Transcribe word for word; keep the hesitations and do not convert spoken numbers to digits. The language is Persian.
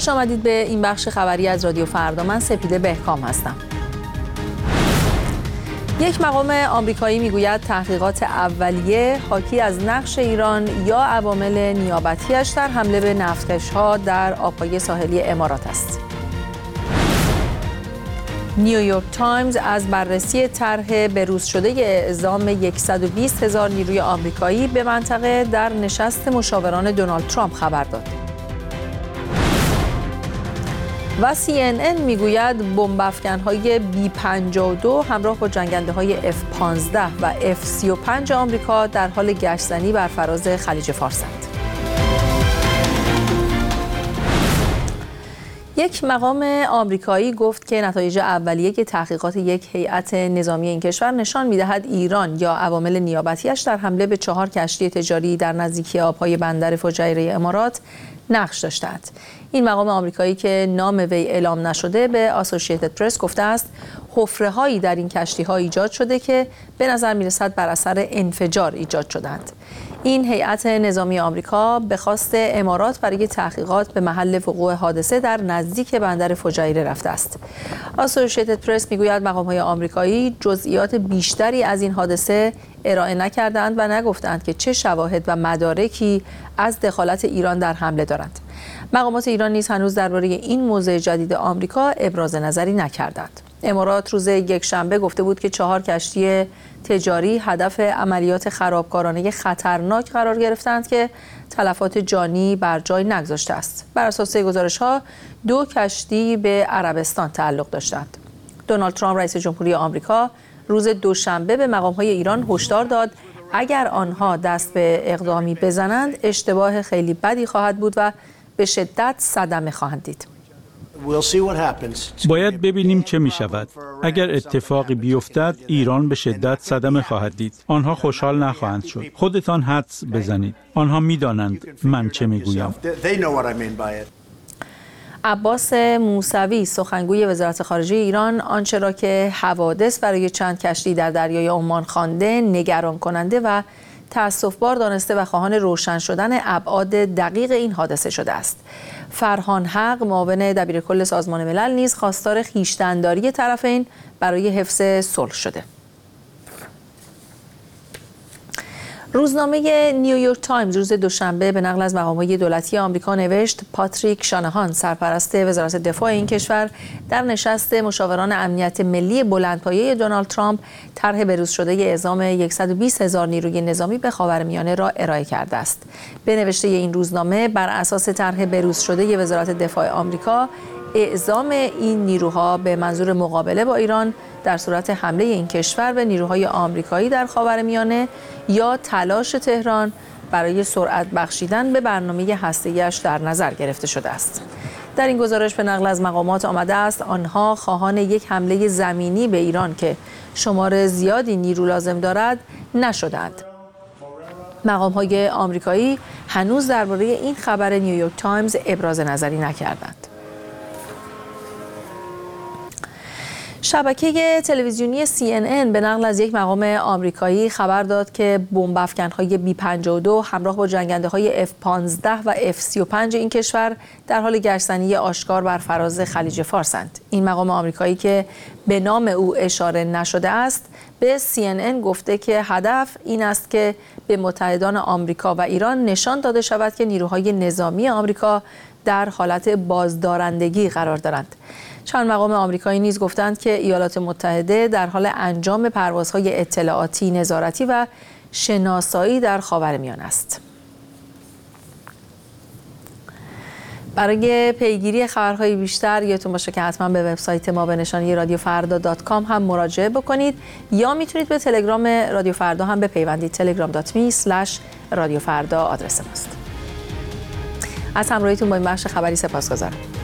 خوش آمدید به این بخش خبری از رادیو فردا. من سپیده بهکام هستم. یک مقام آمریکایی میگوید تحقیقات اولیه حاکی از نقش ایران یا عوامل نیابتیش در حمله به نفتکش‌ها در آبهای ساحلی امارات است. نیویورک تایمز از بررسی طرح بروز شده اعزام صد و بیست هزار نیروی آمریکایی به منطقه در نشست مشاوران دونالد ترامپ خبر داد. و سی ان ان میگوید بمب افکن‌های بی پنجاه و دو همراه با جنگنده‌های اف پانزده و اف سی و پنج آمریکا در حال گشت‌زنی بر فراز خلیج فارسند. یک مقام آمریکایی گفت که نتایج اولیه که تحقیقات یک هیئت نظامی این کشور نشان می‌دهد ایران یا عوامل نیابتیش در حمله به چهار کشتی تجاری در نزدیکی آب‌های بندر فجایره امارات نقش داشتند. این مقام آمریکایی که نام وی اعلام نشده به آسوشییتد پرس گفته است حفره‌هایی در این کشتی‌ها ایجاد شده که به نظر می‌رسد بر اثر انفجار ایجاد شدند. این هیئت نظامی آمریکا به خواست امارات برای تحقیقات به محل وقوع حادثه در نزدیک بندر فجایره رفته است. آسوشییتد پرس میگوید مقام‌های آمریکایی جزئیات بیشتری از این حادثه ارائه نکردند و نگفتند که چه شواهد و مدارکی از دخالت ایران در حمله دارند. مقامات ایران نیز هنوز درباره این موضع جدید آمریکا ابراز نظری نکردند. امارات روز یکشنبه گفته بود که چهار کشتی تجاری هدف عملیات خرابکارانه خطرناک قرار گرفتند که تلفات جانی بر جای نگذاشته است. بر اساس گزارش‌ها دو کشتی به عربستان تعلق داشتند. دونالد ترامپ رئیس جمهوری آمریکا روز دوشنبه به مقام‌های ایران هشدار داد اگر آنها دست به اقدامی بزنند اشتباه خیلی بدی خواهد بود و به شدت صدمه خواهند دید. باید ببینیم چه می شود. اگر اتفاقی بیفتد ایران به شدت صدمه خواهد دید. آنها خوشحال نخواهند شد. خودتان حدس بزنید. آنها می دانند من چه می گویم. عباس موسوی سخنگوی وزارت خارجه ایران آنچه را که حوادث برای چند کشتی در دریای عمان خوانده نگران کننده و تأسف‌بار دانسته و خواهان روشن شدن ابعاد دقیق این حادثه شده است. فرهان حق معاون دبیرکل سازمان ملل نیز خواستار خویشتن‌داری طرفین برای حفظ صلح شده. روزنامه نیویورک تایمز روز دوشنبه به نقل از مقام‌های دولتی آمریکا نوشت پاتریک شانهان سرپرست وزارت دفاع این کشور در نشست مشاوران امنیت ملی بلندپایه دونالد ترامپ طرح بروز شده اعزام صد و بیست هزار نیروی نظامی به خاورمیانه را ارائه کرده است. به نوشته این روزنامه بر اساس طرح بروز شده وزارت دفاع آمریکا اعزام این نیروها به منظور مقابله با ایران در صورت حمله این کشور به نیروهای آمریکایی در خاورمیانه یا تلاش تهران برای سرعت بخشیدن به برنامه هسته‌ایش در نظر گرفته شده است. در این گزارش به نقل از مقامات آمده است آنها خواهان یک حمله زمینی به ایران که شمار زیادی نیرو لازم دارد نشدند. مقام‌های آمریکایی هنوز درباره این خبر نیویورک تایمز ابراز نظری نکردند. شبکه تلویزیونی سی ان ان به نقل از یک مقام آمریکایی خبر داد که بمب افکن‌های بی پنجاه و دو همراه با جنگنده‌های اف پانزده و اف سی و پنج این کشور در حال گشتزنی آشکار بر فراز خلیج فارسند. این مقام آمریکایی که به نام او اشاره نشده است به سی ان ان گفته که هدف این است که به متحدان آمریکا و ایران نشان داده شود که نیروهای نظامی آمریکا در حالت بازدارندگی قرار دارند. چند مقام آمریکایی نیز گفتند که ایالات متحده در حال انجام پروازهای اطلاعاتی، نظارتی و شناسایی در خاورمیانه است. برای پیگیری خبرهای بیشتر یادتون باشه که حتما به وبسایت ما به نشانی رادیو فردا دات کام هم مراجعه بکنید یا میتونید به تلگرام رادیو فردا هم بپیوندید. تلگرام دات می اسلش رادیو فردا آدرس ماست. از همراهیتون با این بخش خبری سپاسگزارم.